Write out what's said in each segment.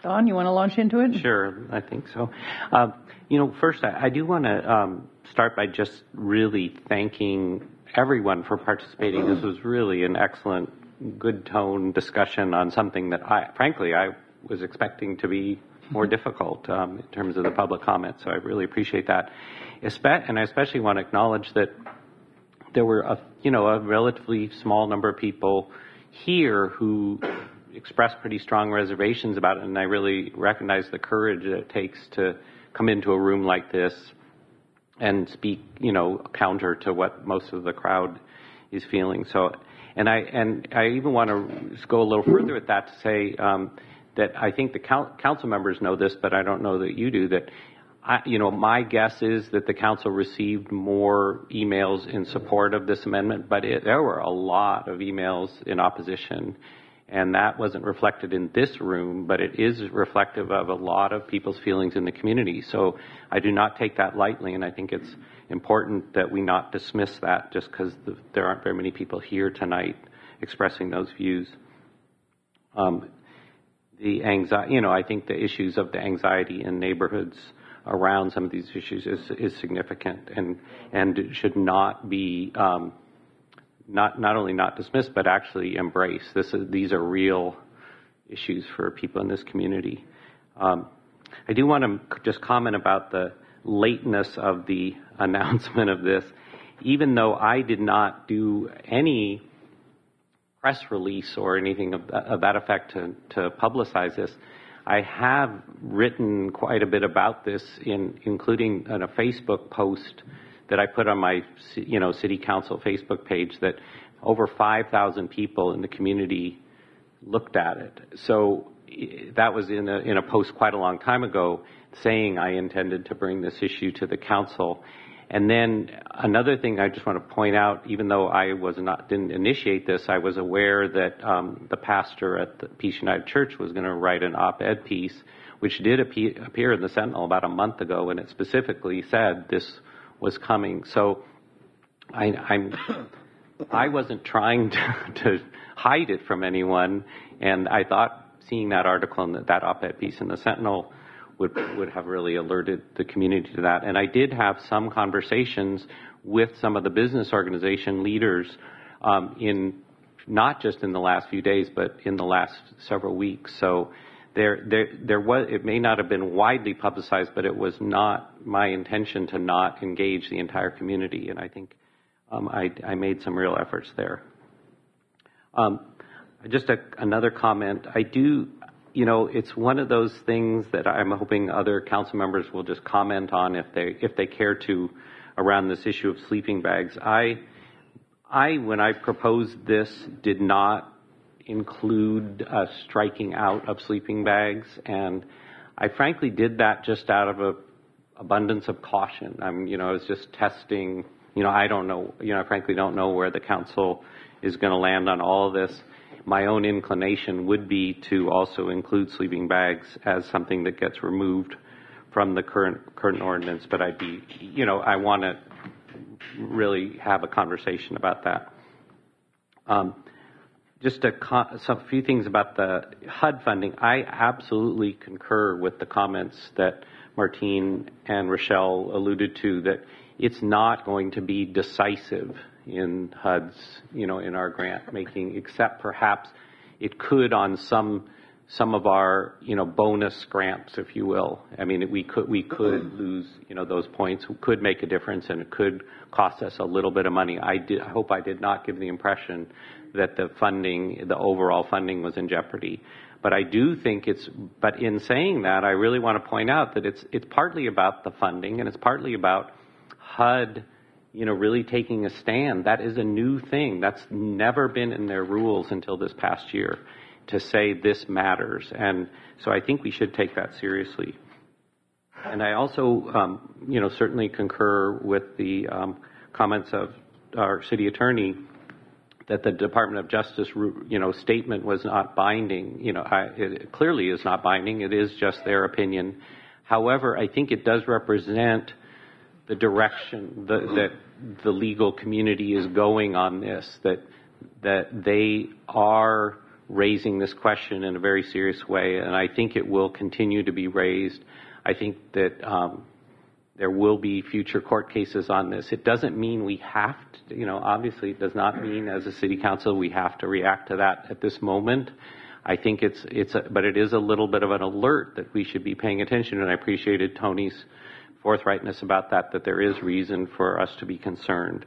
Don, you want to launch into it? Sure, I think so. First, I do want to start by just really thanking everyone for participating. This was really an excellent, good tone discussion on something that I was expecting to be more difficult in terms of the public comment. So I really appreciate that. And I especially want to acknowledge that there were a relatively small number of people here who expressed pretty strong reservations about it, and I really recognize the courage that it takes to come into a room like this and speak, counter to what most of the crowd is feeling. So, and I even want to go a little further with that to say that I think the council members know this, but I don't know that you do, that my guess is that the council received more emails in support of this amendment, but there were a lot of emails in opposition, and that wasn't reflected in this room, but it is reflective of a lot of people's feelings in the community. So I do not take that lightly, and I think it's important that we not dismiss that just because there aren't very many people here tonight expressing those views. The anxiety, I think the issues of the anxiety in neighborhoods around some of these issues is significant and should not be not only not dismissed but actually embraced. These are real issues for people in this community. I do want to just comment about the lateness of the announcement of this. Even though I did not do any press release or anything of that effect to publicize this, I have written quite a bit about this, including in a Facebook post that I put on my city council Facebook page, that over 5,000 people in the community looked at it. So that was in a post quite a long time ago, saying I intended to bring this issue to the council. And then another thing I just want to point out, even though I didn't initiate this, I was aware that the pastor at the Peace United Church was going to write an op-ed piece, which did appear in the Sentinel about a month ago, and it specifically said this was coming. So I wasn't trying to hide it from anyone, and I thought seeing that article and that op-ed piece in the Sentinel would have really alerted the community to that. And I did have some conversations with some of the business organization leaders in not just in the last few days, but in the last several weeks. So there was, it may not have been widely publicized, but it was not my intention to not engage the entire community. And I think I made some real efforts there. Just another comment. I do, it's one of those things that I'm hoping other council members will just comment on if they care to, around this issue of sleeping bags. I when I proposed this, did not include striking out of sleeping bags, and I frankly did that just out of a abundance of caution. I was just testing. I don't know. I frankly don't know where the council is going to land on all of this. My own inclination would be to also include sleeping bags as something that gets removed from the current ordinance, but I want to really have a conversation about that. Just a few things about the HUD funding. I absolutely concur with the comments that Martine and Rochelle alluded to, that it's not going to be decisive in HUD's, in our grant making, except perhaps it could on some of our, bonus grants, if you will. I mean, we could lose, those points, could make a difference, and it could cost us a little bit of money. I hope I did not give the impression that the overall funding was in jeopardy. But I do think but in saying that, I really want to point out that it's partly about the funding, and it's partly about HUD, really taking a stand. That is a new thing. That's never been in their rules until this past year, to say this matters. And so I think we should take that seriously. And I also, certainly concur with the comments of our city attorney that the Department of Justice, statement was not binding. It clearly is not binding. It is just their opinion. However, I think it does represent the direction that the legal community is going on this, that they are raising this question in a very serious way, and I think it will continue to be raised. I think that there will be future court cases on this. It doesn't mean we have to, obviously it does not mean as a city council we have to react to that at this moment. I think but it is a little bit of an alert that we should be paying attention, and I appreciated Tony's forthrightness about that there is reason for us to be concerned.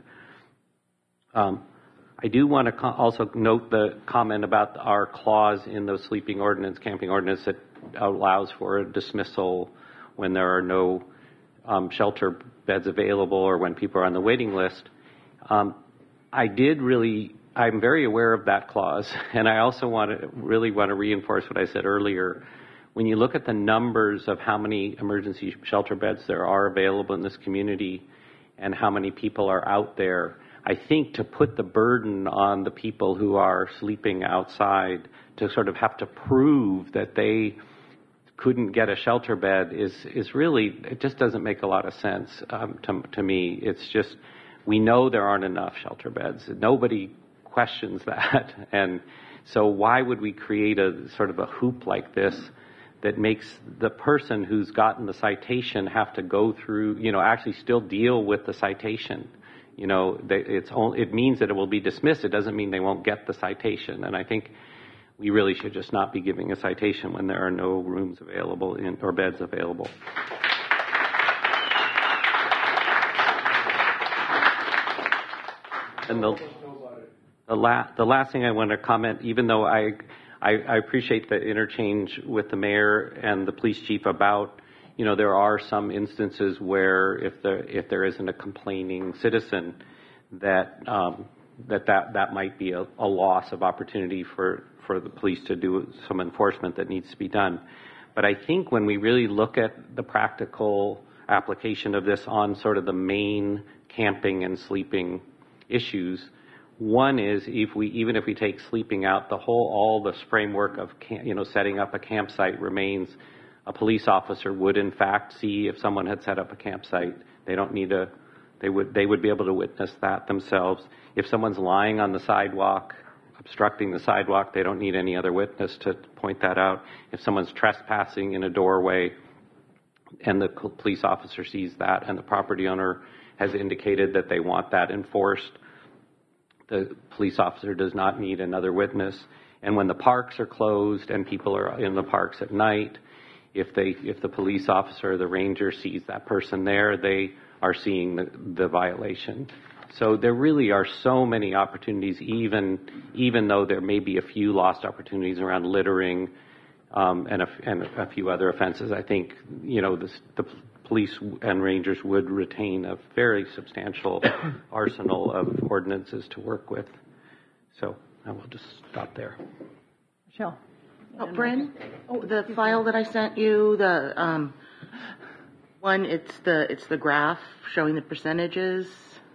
I do want to also note the comment about our clause in the sleeping ordinance, camping ordinance, that allows for a dismissal when there are no shelter beds available or when people are on the waiting list. I'm very aware of that clause, and I also really want to reinforce what I said earlier. When you look at the numbers of how many emergency shelter beds there are available in this community and how many people are out there, I think to put the burden on the people who are sleeping outside to sort of have to prove that they couldn't get a shelter bed is really, it just doesn't make a lot of sense to me. It's just, we know there aren't enough shelter beds. Nobody questions that. And so why would we create a sort of a hoop like this that makes the person who's gotten the citation have to go through, actually still deal with the citation? It means that it will be dismissed. It doesn't mean they won't get the citation. And I think we really should just not be giving a citation when there are no rooms available or beds available. And the last thing I want to comment, even though I appreciate the interchange with the mayor and the police chief about, there are some instances where if there isn't a complaining citizen, that might be a loss of opportunity for the police to do some enforcement that needs to be done. But I think when we really look at the practical application of this on sort of the main camping and sleeping issues, one is even if we take sleeping out, all the framework of setting up a campsite remains. A police officer would in fact see if someone had set up a campsite. They don't need they would be able to witness that themselves. If someone's lying on the sidewalk, obstructing the sidewalk, they don't need any other witness to point that out. If someone's trespassing in a doorway and the police officer sees that and the property owner has indicated that they want that enforced, the police officer does not need another witness. And when the parks are closed and people are in the parks at night, if the police officer or the ranger sees that person there, they are seeing the violation. So there really are so many opportunities, even though there may be a few lost opportunities around littering and a few other offenses. I think the police and rangers would retain a very substantial arsenal of ordinances to work with. So I will just stop there. Michelle. Bryn, the file that I sent you, the one, it's the graph showing the percentages.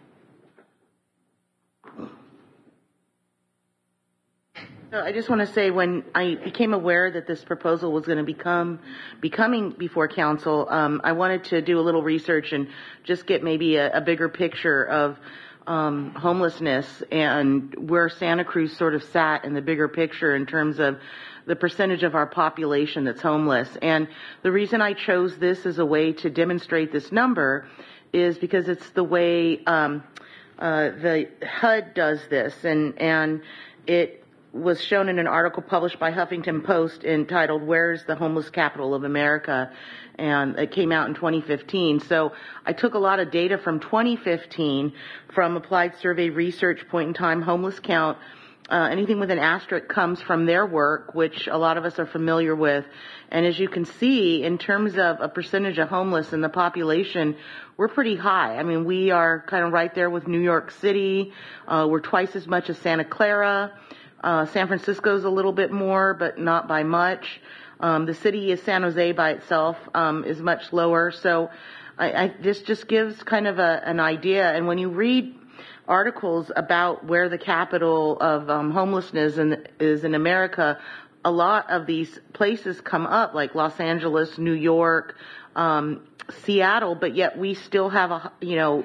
So I just want to say, when I became aware that this proposal was going to be coming before council, I wanted to do a little research and just get maybe a bigger picture of homelessness and where Santa Cruz sort of sat in the bigger picture in terms of the percentage of our population that's homeless. And the reason I chose this as a way to demonstrate this number is because it's the way the HUD does this, and it was shown in an article published by Huffington Post entitled "Where's the Homeless Capital of America?" and it came out in 2015. So I took a lot of data from 2015 from Applied Survey Research, point in time homeless count. Anything with an asterisk comes from their work, which a lot of us are familiar with. And as you can see, in terms of a percentage of homeless in the population, we're pretty high. I mean, we are kind of right there with New York City. We're twice as much as Santa Clara. San Francisco's a little bit more, but not by much. The city of San Jose by itself is much lower. So this just gives kind of an idea. And when you read articles about where the capital of homelessness is in America, a lot of these places come up, like Los Angeles, New York, Seattle, but yet we still have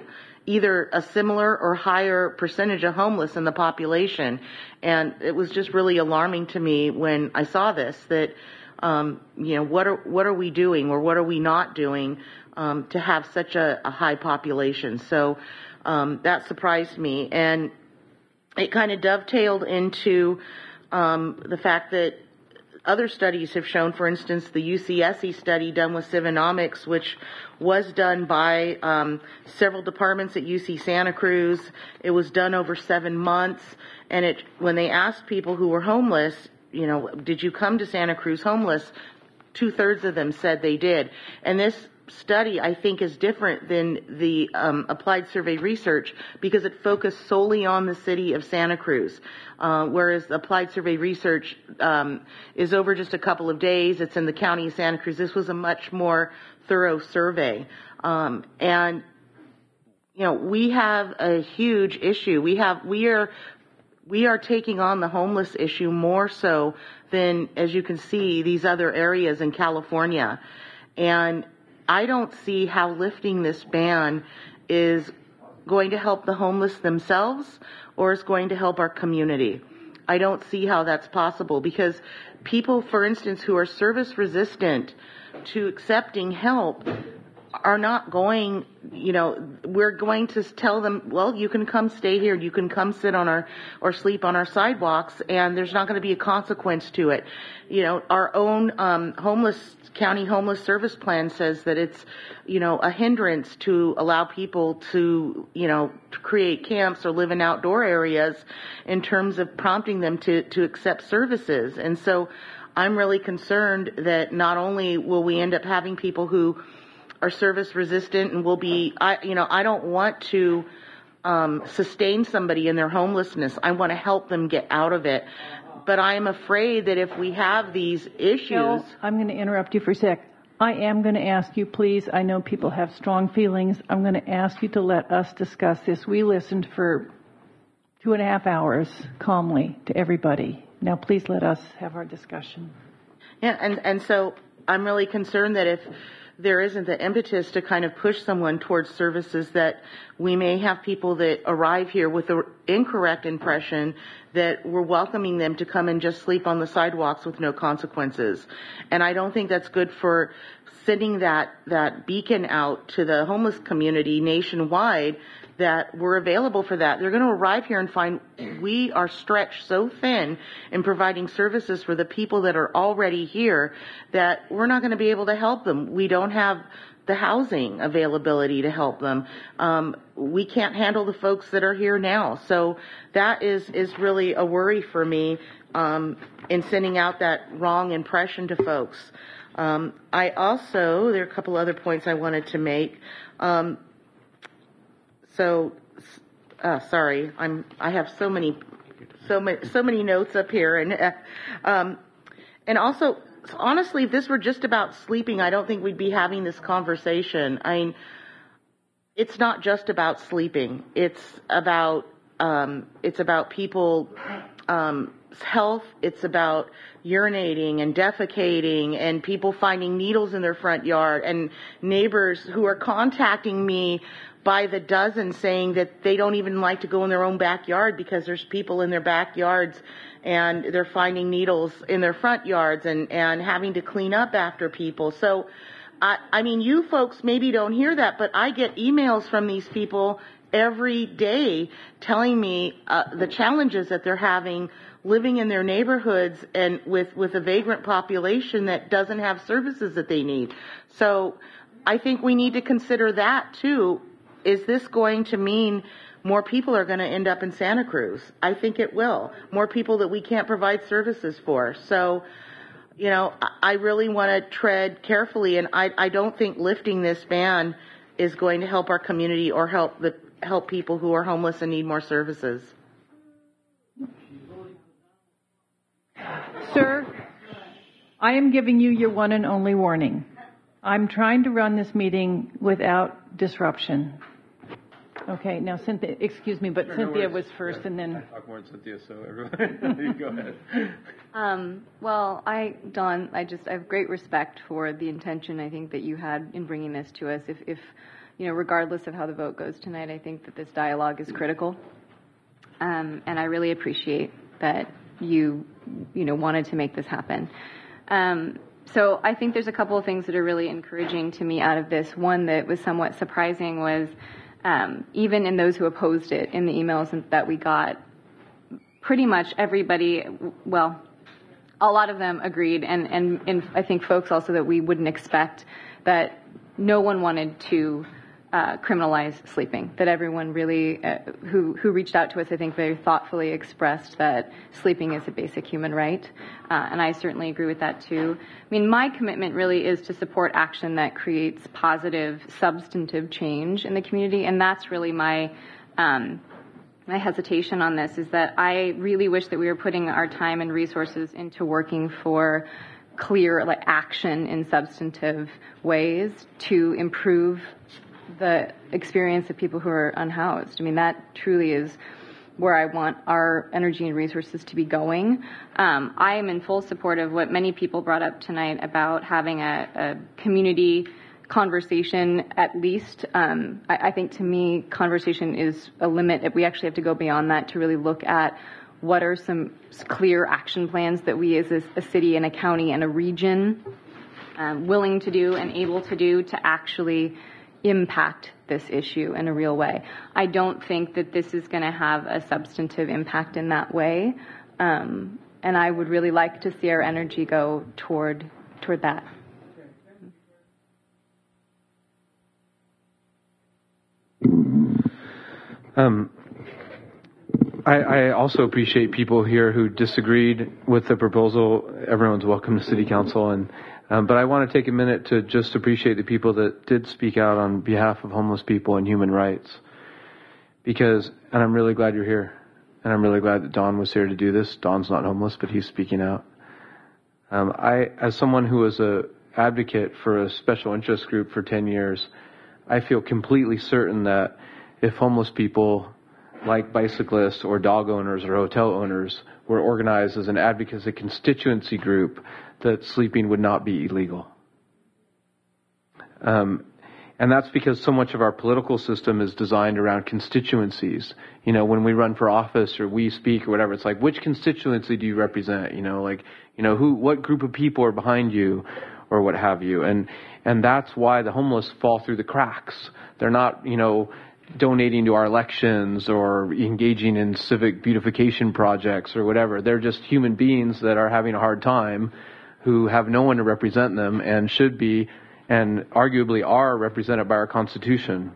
either a similar or higher percentage of homeless in the population. And it was just really alarming to me when I saw this, that, what are we doing, or what are we not doing, to have such a high population? So, that surprised me. And it kind of dovetailed into, the fact that other studies have shown, for instance, the UCSC study done with Civinomics, which was done by several departments at UC Santa Cruz. It was done over 7 months, and when they asked people who were homeless, did you come to Santa Cruz homeless? 2/3 of them said they did. And this study, I think, is different than the applied survey research because it focused solely on the city of Santa Cruz, whereas applied survey research is over just a couple of days. It's in the county of Santa Cruz. This was a much more thorough survey. And we have a huge issue. We are taking on the homeless issue more so than, as you can see, these other areas in California. And I don't see how lifting this ban is going to help the homeless themselves or is going to help our community. I don't see how that's possible because people, for instance, who are service resistant to accepting help are not going, we're going to tell them, well, you can come stay here, you can come sit on or sleep on our sidewalks, and there's not going to be a consequence to it. Our own county homeless service plan says that it's, a hindrance to allow people to create camps or live in outdoor areas in terms of prompting them to accept services. And so I'm really concerned that not only will we end up having people who are service resistant and will be, I don't want to sustain somebody in their homelessness. I want to help them get out of it. But I am afraid that if we have these issues... No, I'm going to interrupt you for a sec. I am going to ask you, please, I know people have strong feelings. I'm going to ask you to let us discuss this. We listened for 2.5 hours calmly to everybody. Now, please let us have our discussion. Yeah, and so I'm really concerned that if there isn't the impetus to kind of push someone towards services, that we may have people that arrive here with the incorrect impression that we're welcoming them to come and just sleep on the sidewalks with no consequences. And I don't think that's good for sending that beacon out to the homeless community nationwide that we're available for that. They're going to arrive here and find we are stretched so thin in providing services for the people that are already here that we're not going to be able to help them. We don't have the housing availability to help them. We can't handle the folks that are here now. So that is really a worry for me in sending out that wrong impression to folks. There are a couple other points I wanted to make. Sorry, I have so many notes up here, and also, honestly, if this were just about sleeping, I don't think we'd be having this conversation. I mean, it's not just about sleeping. It's about people, health. It's about urinating and defecating and people finding needles in their front yard and neighbors who are contacting me by the dozen saying that they don't even like to go in their own backyard because there's people in their backyards and they're finding needles in their front yards and having to clean up after people. So, I mean, you folks maybe don't hear that, but I get emails from these people every day telling me the challenges that they're having living in their neighborhoods and with a vagrant population that doesn't have services that they need. So I think we need to consider that too. Is this going to mean more people are going to end up in Santa Cruz? I think it will. More people that we can't provide services for. So, I really want to tread carefully, and I don't think lifting this ban is going to help our community or help people who are homeless and need more services. Sir, I am giving you your one and only warning. I'm trying to run this meeting without disruption. Okay, now Cynthia, excuse me, but Cynthia was first, and then... I talk more than Cynthia, so everyone, you go ahead. Well, Dawn, I have great respect for the intention I think that you had in bringing this to us. If regardless of how the vote goes tonight, I think that this dialogue is critical. And I really appreciate that you wanted to make this happen. So I think there's a couple of things that are really encouraging to me out of this. One that was somewhat surprising was even in those who opposed it, in the emails that we got, pretty much everybody, well, a lot of them agreed, and I think folks also that we wouldn't expect, that no one wanted to criminalize sleeping, that everyone really who reached out to us, I think, very thoughtfully expressed that sleeping is a basic human right, and I certainly agree with that too. I mean, my commitment really is to support action that creates positive, substantive change in the community, and that's really my hesitation on this, is that I really wish that we were putting our time and resources into working for clear action in substantive ways to improve the experience of people who are unhoused. I mean, that truly is where I want our energy and resources to be going. I am in full support of what many people brought up tonight about having a community conversation, at least. I think, to me, conversation is a limit. We actually have to go beyond that to really look at what are some clear action plans that we as a city and a county and a region willing to do and able to do to actually impact this issue in a real way. I don't think that this is going to have a substantive impact in that way, and I would really like to see our energy go toward that. I also appreciate people here who disagreed with the proposal. Everyone's welcome to City Council, but I want to take a minute to just appreciate the people that did speak out on behalf of homeless people and human rights. And I'm really glad you're here, and I'm really glad that Don was here to do this. Don's not homeless, but he's speaking out. As someone who was an advocate for a special interest group for 10 years, I feel completely certain that if homeless people, like bicyclists or dog owners or hotel owners, were organized as an advocacy constituency group, that sleeping would not be illegal. And that's because so much of our political system is designed around constituencies. When we run for office or we speak or whatever, it's like, which constituency do you represent? What group of people are behind you or what have you? And that's why the homeless fall through the cracks. They're not, donating to our elections or engaging in civic beautification projects or whatever. They're just human beings that are having a hard time, who have no one to represent them and should be, and arguably are, represented by our Constitution.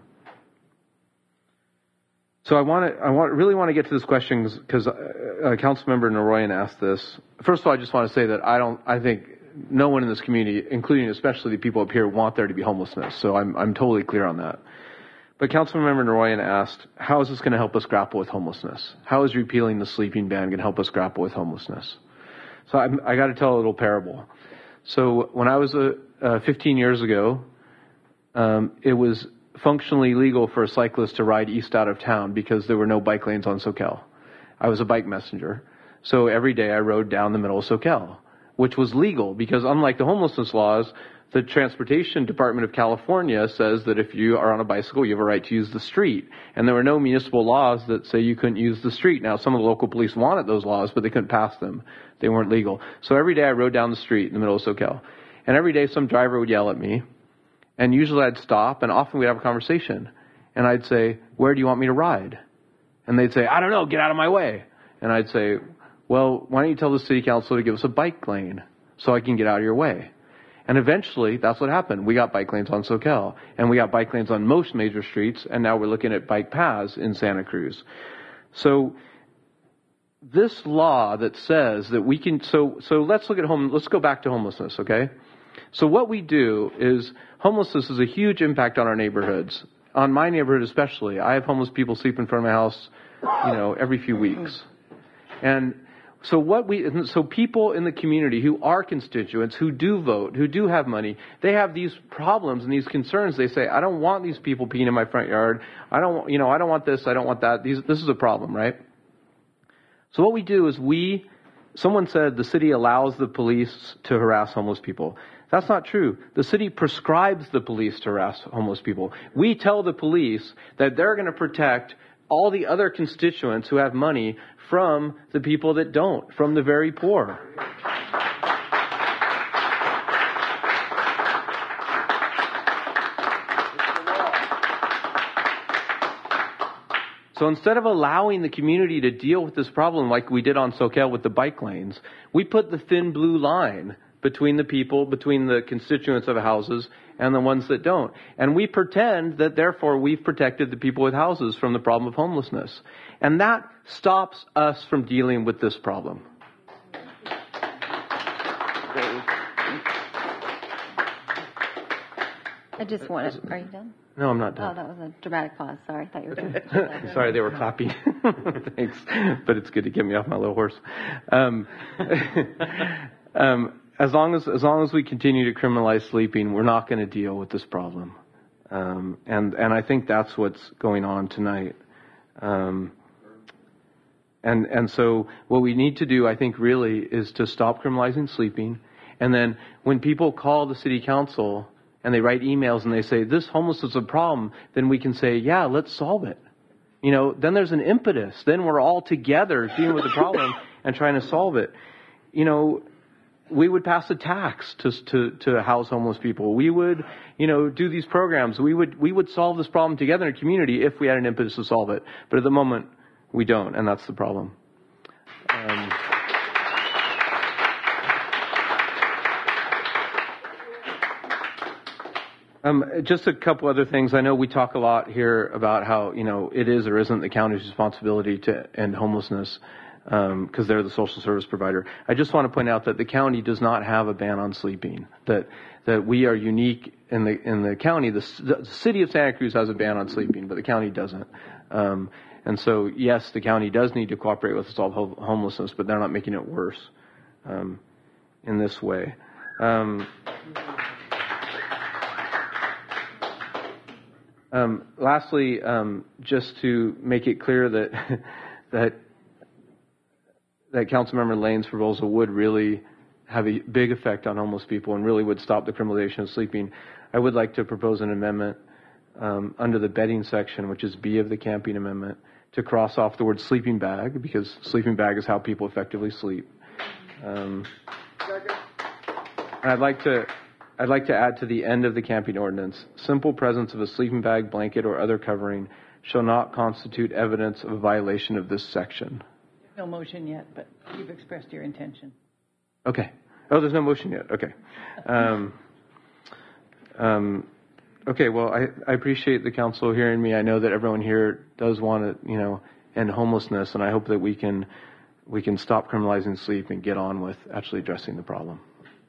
So I really want to get to this question because Councilmember Noroyan asked this. First of all, I just want to say that I think no one in this community, including especially the people up here, want there to be homelessness. So I'm totally clear on that. But Councilmember Noroyan asked, how is this going to help us grapple with homelessness? How is repealing the sleeping ban going to help us grapple with homelessness? So I got to tell a little parable. So when I was 15 years ago, it was functionally legal for a cyclist to ride east out of town because there were no bike lanes on Soquel. I was a bike messenger. So every day I rode down the middle of Soquel, which was legal because, unlike the homelessness laws, the Transportation Department of California says that if you are on a bicycle, you have a right to use the street. And there were no municipal laws that say you couldn't use the street. Now, some of the local police wanted those laws, but they couldn't pass them. They weren't legal. So every day I rode down the street in the middle of Soquel. And every day some driver would yell at me. And usually I'd stop, and often we'd have a conversation. And I'd say, where do you want me to ride? And they'd say, I don't know, get out of my way. And I'd say, well, why don't you tell the city council to give us a bike lane so I can get out of your way? And eventually, that's what happened. We got bike lanes on Soquel, and we got bike lanes on most major streets, and now we're looking at bike paths in Santa Cruz. So this law that says that we can, so let's look at let's go back to homelessness, okay? So what we do is, homelessness has a huge impact on our neighborhoods. On my neighborhood especially, I have homeless people sleep in front of my house, every few weeks. And so people in the community who are constituents, who do vote, who do have money, they have these problems and these concerns. They say, I don't want these people peeing in my front yard. I don't want this. I don't want that. This is a problem, right? So what we do is someone said the city allows the police to harass homeless people. That's not true. The city prescribes the police to harass homeless people. We tell the police that they're going to protect all the other constituents who have money from the people that don't, from the very poor. So instead of allowing the community to deal with this problem like we did on Soquel with the bike lanes, we put the thin blue line between the people, between the constituents of houses and the ones that don't. And we pretend that therefore we've protected the people with houses from the problem of homelessness. And that stops us from dealing with this problem. I just wanted, are you done? No, I'm not Oh, done. that was a dramatic pause. Sorry, I thought you were going to. Sorry, they were clapping. Thanks. But it's good to get me off my little horse. As long as we continue to criminalize sleeping, we're not going to deal with this problem. And I think that's what's going on tonight. And so what we need to do, I think, really is to stop criminalizing sleeping. And then when people call the city council and they write emails and they say, this homelessness is a problem, then we can say, yeah, let's solve it. You know, then there's an impetus. Then we're all together dealing with the problem and trying to solve it. You know, we would pass a tax to house homeless people. We would, you know, do these programs. We would solve this problem together in a community if we had an impetus to solve it. But at the moment, we don't, and that's the problem. Just a couple other things. I know we talk a lot here about how, you know, it is or isn't the county's responsibility to end homelessness because they're the social service provider. I just want to point out that the county does not have a ban on sleeping. That we are unique in the county. The city of Santa Cruz has a ban on sleeping, but the county doesn't. And so, yes, the county does need to cooperate with us to solve homelessness, but they're not making it worse in this way. Lastly, just to make it clear that Councilmember Lane's proposal would really have a big effect on homeless people and really would stop the criminalization of sleeping, I would like to propose an amendment under the bedding section, which is B of the camping amendment, to cross off the word sleeping bag, because sleeping bag is how people effectively sleep. And I'd like to add to the end of the camping ordinance, simple presence of a sleeping bag, blanket, or other covering shall not constitute evidence of a violation of this section. No motion yet, but you've expressed your intention. Okay. Oh, there's no motion yet. Okay. Okay, well, I appreciate the council hearing me. I know that everyone here does want to, you know, end homelessness, and I hope that we can stop criminalizing sleep and get on with actually addressing the problem.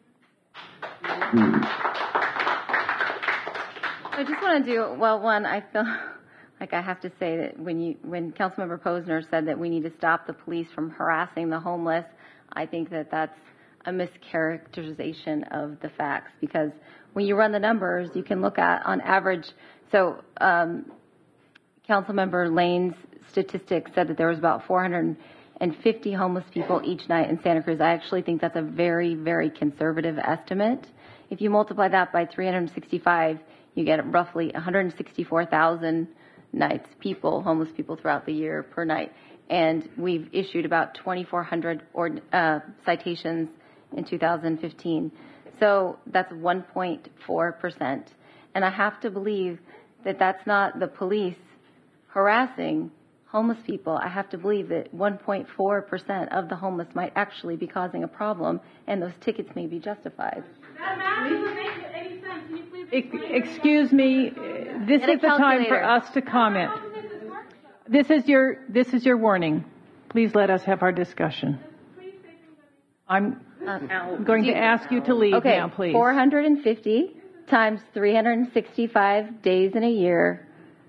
I just want to do, well, one, I feel like I have to say that when Councilmember Posner said that we need to stop the police from harassing the homeless, I think that that's a mischaracterization of the facts, because when you run the numbers, you can look at, on average, so Councilmember Lane's statistics said that there was about 450 homeless people each night in Santa Cruz. I actually think that's a very, very conservative estimate. If you multiply that by 365, you get roughly 164,000 nights, homeless people throughout the year per night. And we've issued about 2,400 citations in 2015. So that's 1.4%. And I have to believe that that's not the police harassing homeless people. I have to believe that 1.4% of the homeless might actually be causing a problem, and those tickets may be justified. Excuse me, this is the time for us to comment. This is your warning. Please let us have our discussion. I'm going to ask you to leave now, please. 450 times 365 days in a year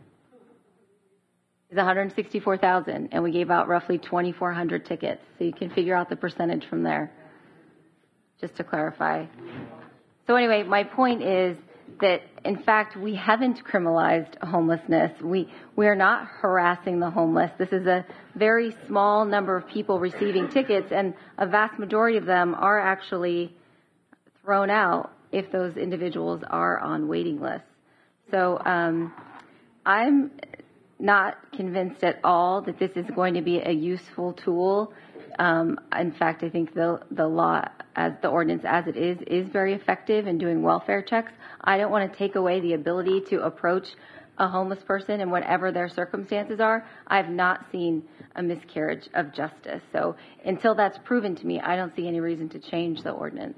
is 164,000, and we gave out roughly 2,400 tickets. So you can figure out the percentage from there, just to clarify. So anyway, my point is that, in fact, we haven't criminalized homelessness. We are not harassing the homeless. This is a very small number of people receiving tickets, and a vast majority of them are actually thrown out if those individuals are on waiting lists. So I'm not convinced at all that this is going to be a useful tool. In fact, I think the law, as the ordinance as it is very effective in doing welfare checks. I don't want to take away the ability to approach a homeless person and whatever their circumstances are. I've not seen a miscarriage of justice. So until that's proven to me, I don't see any reason to change the ordinance.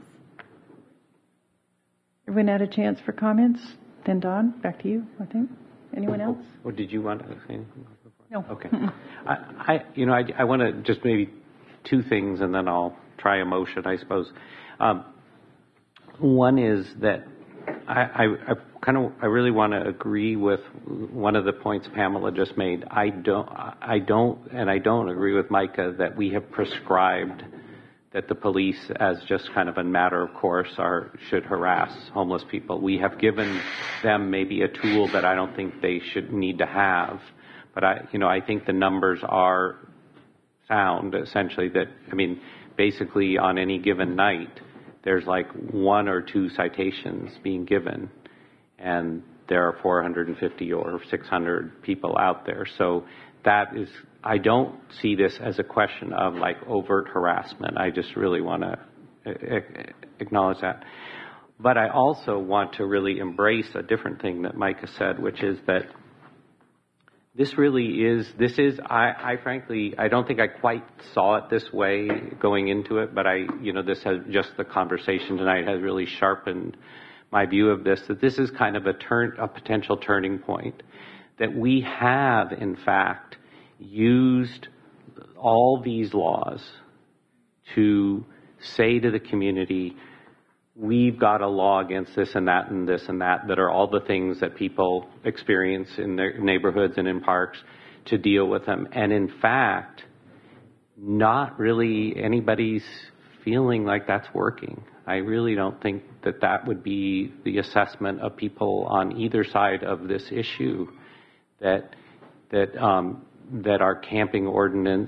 Everyone had a chance for comments? Then Don, back to you, I think. Anyone else? Or did you want to say anything? No. Okay. I want to just maybe two things, and then I'll try a motion, I suppose. One is that I really want to agree with one of the points Pamela just made. I don't agree with Micah that we have prescribed that the police, as just kind of a matter of course, should harass homeless people. We have given them maybe a tool that I don't think they should need to have. But I think the numbers are sound, essentially, that, basically on any given night, there's like 1 or 2 citations being given, and there are 450 or 600 people out there. So that is, I don't see this as a question of like overt harassment. I just really want to acknowledge that. But I also want to really embrace a different thing that Micah said, which is that I frankly, I don't think I quite saw it this way going into it, but the conversation tonight has really sharpened my view of this, that this is kind of a potential turning point, that we have, in fact, used all these laws to say to the community, we've got a law against this and that and this and that are all the things that people experience in their neighborhoods and in parks, to deal with them. And in fact, not really anybody's feeling like that's working. I really don't think that would be the assessment of people on either side of this issue, that our camping ordinance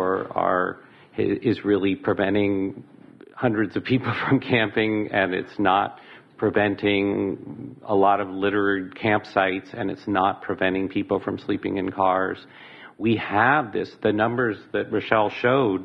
is really preventing hundreds of people from camping, and it's not preventing a lot of littered campsites, and it's not preventing people from sleeping in cars. We have the numbers that Rochelle showed.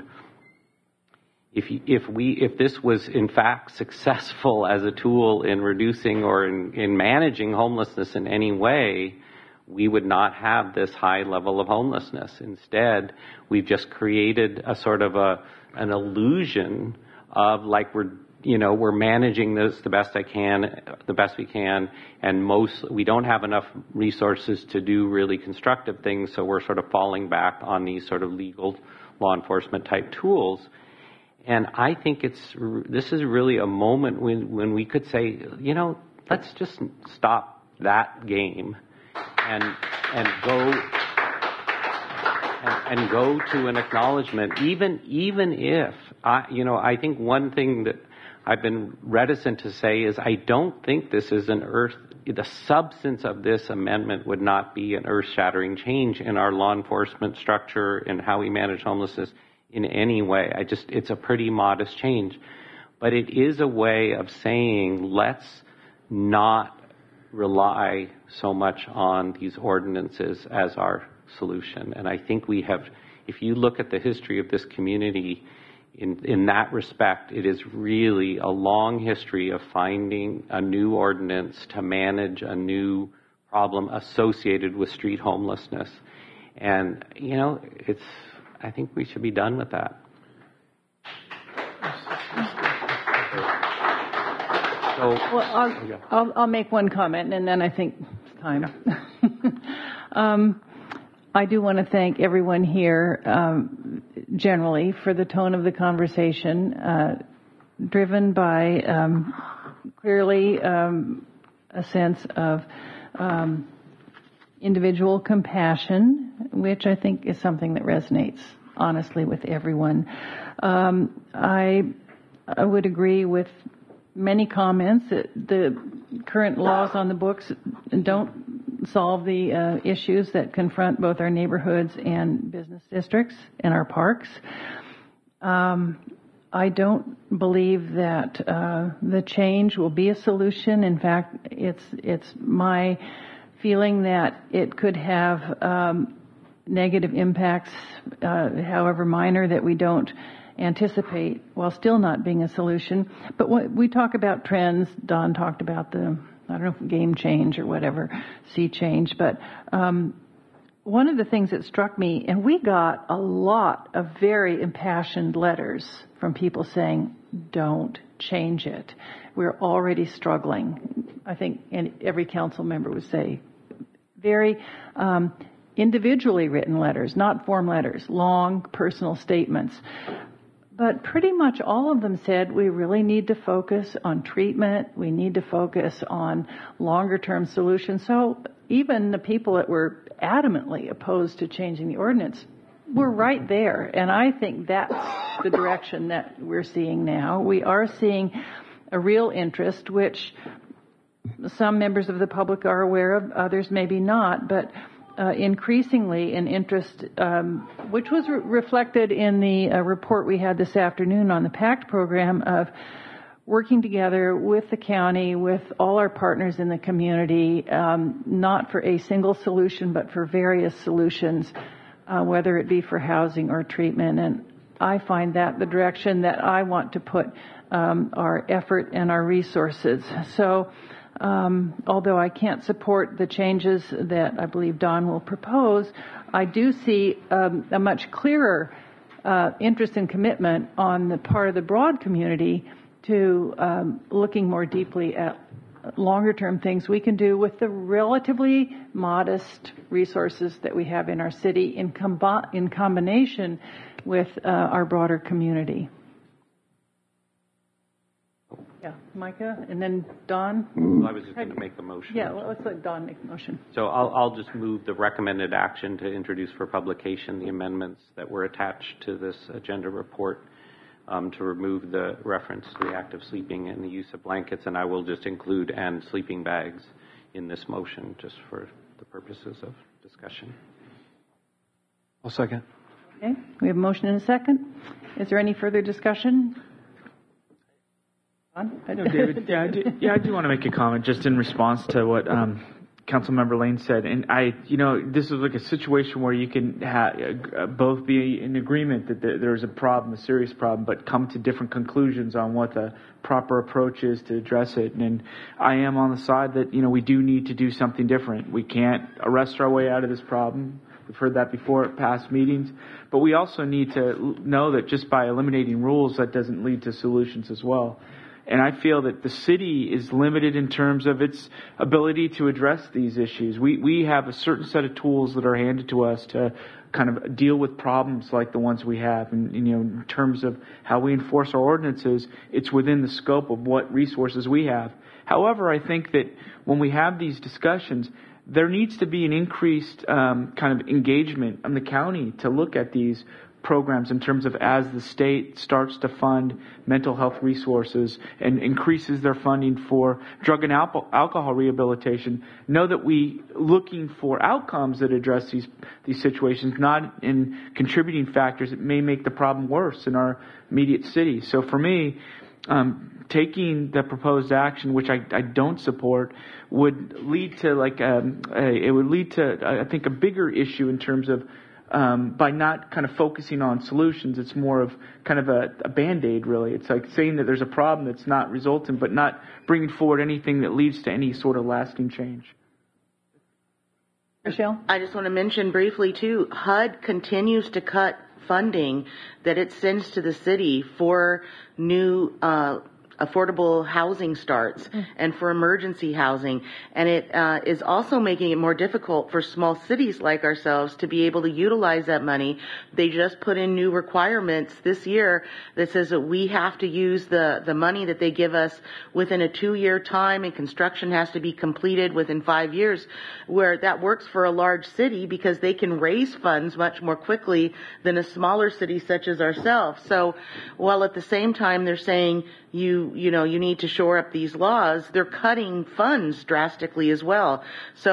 If this was in fact successful as a tool in reducing or in managing homelessness in any way, we would not have this high level of homelessness. Instead, we've just created a sort of an illusion of like we're managing this the best we can, and we don't have enough resources to do really constructive things, so we're sort of falling back on these sort of legal law enforcement type tools. And I think this is really a moment when we could say, let's just stop that game and go to an acknowledgement, even if I think one thing that I've been reticent to say is I don't think this is the substance of this amendment would not be an earth-shattering change in our law enforcement structure and how we manage homelessness in any way. It's a pretty modest change, but it is a way of saying let's not rely so much on these ordinances as our solution. And I think we have, if you look at the history of this community in that respect, it is really a long history of finding a new ordinance to manage a new problem associated with street homelessness. And, I think we should be done with that. Well, I'll make one comment, and then I think it's time. I do want to thank everyone here generally for the tone of the conversation, driven by clearly a sense of individual compassion, which I think is something that resonates honestly with everyone. I would agree with many comments that the current laws on the books don't solve the issues that confront both our neighborhoods and business districts and our parks. I don't believe that the change will be a solution. In fact, it's my feeling that it could have negative impacts, however minor, that we don't anticipate, while still not being a solution. But when we talk about trends, Don talked about the, I don't know if game change or whatever, sea change, but one of the things that struck me, and we got a lot of very impassioned letters from people saying, don't change it. We're already struggling. I think every council member would say, very individually written letters, not form letters, long personal statements. But pretty much all of them said we really need to focus on treatment. We need to focus on longer term solutions. So even the people that were adamantly opposed to changing the ordinance were right there. And I think that's the direction that we're seeing now. We are seeing a real interest, which some members of the public are aware of, others maybe not, but increasingly an interest, which was reflected in the report we had this afternoon on the PACT program, of working together with the county, with all our partners in the community, not for a single solution, but for various solutions, whether it be for housing or treatment. And I find that the direction that I want to put our effort and our resources. So although I can't support the changes that I believe Don will propose, I do see a much clearer interest and commitment on the part of the broad community to looking more deeply at longer-term things we can do with the relatively modest resources that we have in our city in combination with our broader community. Yeah, Micah, and then Don. Well, I was just going to make the motion. Yeah, well, let's let Don make the motion. So I'll just move the recommended action to introduce for publication the amendments that were attached to this agenda report to remove the reference to the act of sleeping and the use of blankets, and I will just include and sleeping bags in this motion just for the purposes of discussion. I'll second. Okay, we have a motion and a second. Is there any further discussion? No, David. Yeah, I do want to make a comment just in response to what Councilmember Lane said. And this is like a situation where you can both be in agreement that there's a problem, a serious problem, but come to different conclusions on what the proper approach is to address it. And I am on the side that, we do need to do something different. We can't arrest our way out of this problem. We've heard that before at past meetings. But we also need to know that just by eliminating rules, that doesn't lead to solutions as well. And I feel that the city is limited in terms of its ability to address these issues. We have a certain set of tools that are handed to us to kind of deal with problems like the ones we have. And, in terms of how we enforce our ordinances, it's within the scope of what resources we have. However, I think that when we have these discussions, there needs to be an increased kind of engagement on the county to look at these programs in terms of as the state starts to fund mental health resources and increases their funding for drug and alcohol rehabilitation, know that we looking for outcomes that address these situations, not in contributing factors that may make the problem worse in our immediate city. So for me, taking the proposed action, which I don't support, would lead to I think a bigger issue in terms of by not kind of focusing on solutions. It's more of kind of a Band-Aid, really. It's like saying that there's a problem that's not resultant, but not bringing forward anything that leads to any sort of lasting change. Michelle? I just want to mention briefly, too, HUD continues to cut funding that it sends to the city for new affordable housing starts and for emergency housing. And it is also making it more difficult for small cities like ourselves to be able to utilize that money. They just put in new requirements this year that says that we have to use the money that they give us within a 2-year time, and construction has to be completed within 5 years, where that works for a large city because they can raise funds much more quickly than a smaller city such as ourselves. So while at the same time they're saying you need to shore up these laws, they're cutting funds drastically as well. So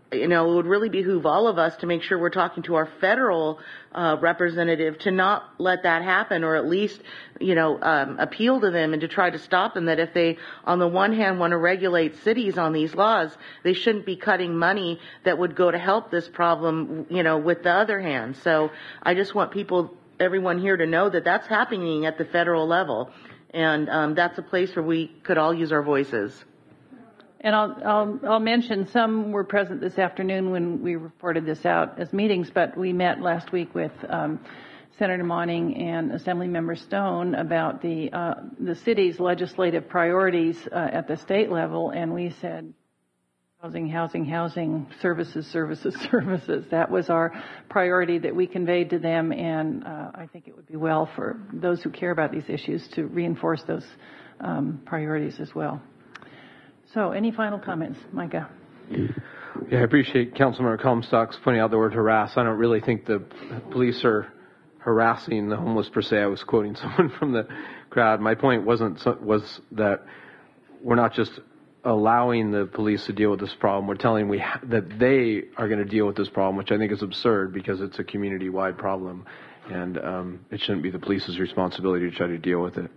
it would really behoove all of us to make sure we're talking to our federal representative to not let that happen, or at least, appeal to them and to try to stop them. That if they, on the one hand, want to regulate cities on these laws, they shouldn't be cutting money that would go to help this problem, with the other hand. So I just want everyone here to know that that's happening at the federal level. And that's a place where we could all use our voices. And I'll mention some were present this afternoon when we reported this out as meetings, but we met last week with Senator Monning and Assemblymember Stone about the city's legislative priorities at the state level, and we said housing, services. That was our priority that we conveyed to them, and I think it would be well for those who care about these issues to reinforce those priorities as well. So, any final comments, Micah? Yeah, I appreciate Councilmember Comstock's pointing out the word harass. I don't really think the police are harassing the homeless per se. I was quoting someone from the crowd. My point was that we're not just allowing the police to deal with this problem. We're telling that they are going to deal with this problem, which I think is absurd because it's a community-wide problem, and it shouldn't be the police's responsibility to try to deal with it.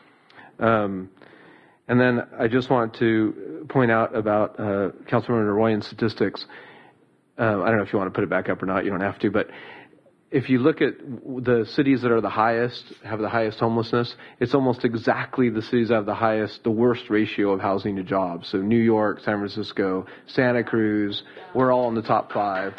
And then I just want to point out about Councilmember Royan's statistics. I don't know if you want to put it back up or not. You don't have to. But if you look at the cities that are have the highest homelessness, it's almost exactly the cities that have the worst ratio of housing to jobs. So New York, San Francisco, Santa Cruz, we're all in the top 5.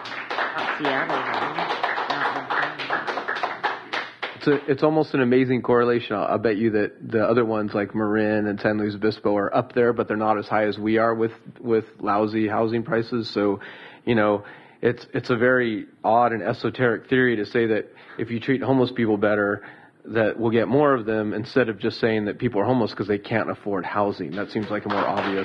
It's almost an amazing correlation. I'll bet you that the other ones like Marin and San Luis Obispo are up there, but they're not as high as we are with lousy housing prices. So, it's a very odd and esoteric theory to say that if you treat homeless people better, that we'll get more of them, instead of just saying that people are homeless because they can't afford housing. That seems like a more obvious.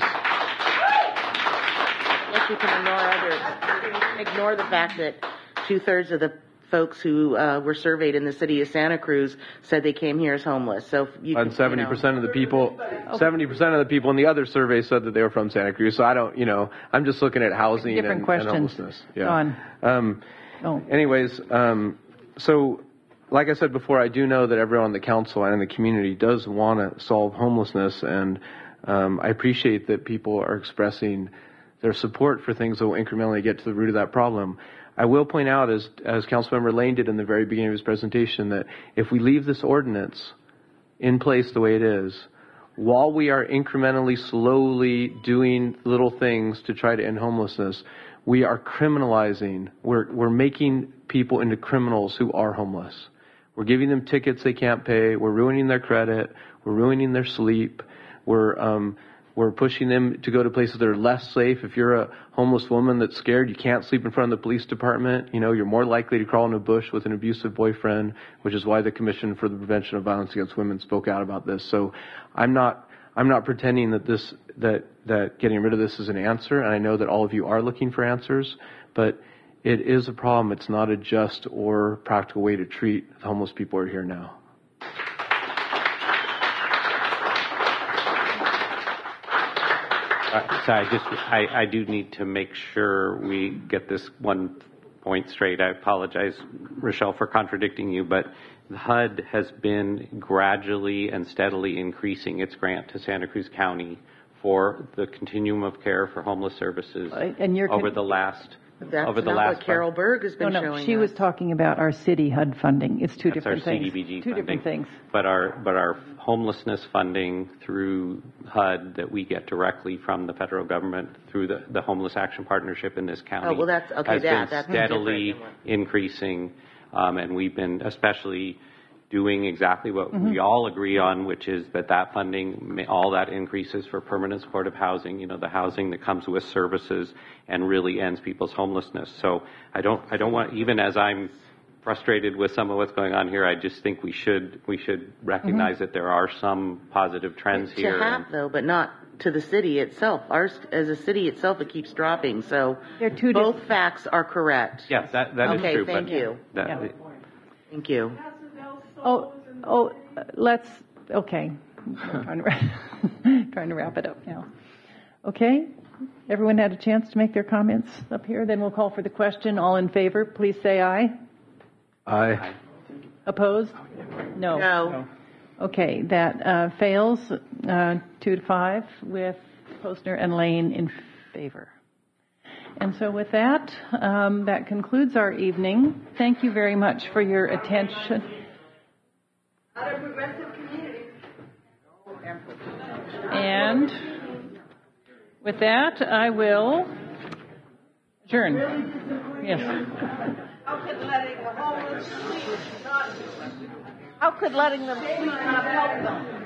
Yes, you can ignore the fact that 2/3 of the folks who were surveyed in the city of Santa Cruz said they came here as homeless. So and 70% of the people, 70% of the people in the other survey said that they were from Santa Cruz. So I don't, I'm just looking at housing and homelessness. Yeah. Anyways, so like I said before, I do know that everyone on the council and in the community does want to solve homelessness, and I appreciate that people are expressing their support for things that will incrementally get to the root of that problem. I will point out, as Councilmember Lane did in the very beginning of his presentation, that if we leave this ordinance in place the way it is, while we are incrementally, slowly doing little things to try to end homelessness, we are criminalizing. We're making people into criminals who are homeless. We're giving them tickets they can't pay. We're ruining their credit. We're ruining their sleep. We're pushing them to go to places that are less safe. If you're a homeless woman that's scared, you can't sleep in front of the police department. You're more likely to crawl in a bush with an abusive boyfriend, which is why the Commission for the Prevention of Violence Against Women spoke out about this. So I'm not pretending that getting rid of this is an answer, and I know that all of you are looking for answers, but it is a problem. It's not a just or practical way to treat the homeless people who are here now. So I do need to make sure we get this one point straight. I apologize, Rochelle, for contradicting you, but the HUD has been gradually and steadily increasing its grant to Santa Cruz County for the continuum of care for homeless services over the last. That's not what Carol Berg has been showing she us. was talking about our city HUD funding. It's two different things. CDBG two different things. But our homelessness funding through HUD that we get directly from the federal government through the Homeless Action Partnership in this county has been steadily increasing, and we've been especially doing exactly what we all agree on, which is that funding, all that increases for permanent supportive housing, the housing that comes with services and really ends people's homelessness. So I don't want, even as I'm frustrated with some of what's going on here, I just think we should recognize that there are some positive trends here. To have, though, but not to the city itself. Ours, as a city itself, it keeps dropping. So both facts are correct. Yes, that is true. Okay, thank you. Thank you. Let's, okay. I'm trying to wrap it up now. Okay. Everyone had a chance to make their comments up here. Then we'll call for the question. All in favor, please say aye. Aye. Opposed? No. No. Okay, that fails 2-5 with Postner and Lane in favor. And so with that, that concludes our evening. Thank you very much for your attention. And with that, I will adjourn. Yes. How could letting them sleep not help them?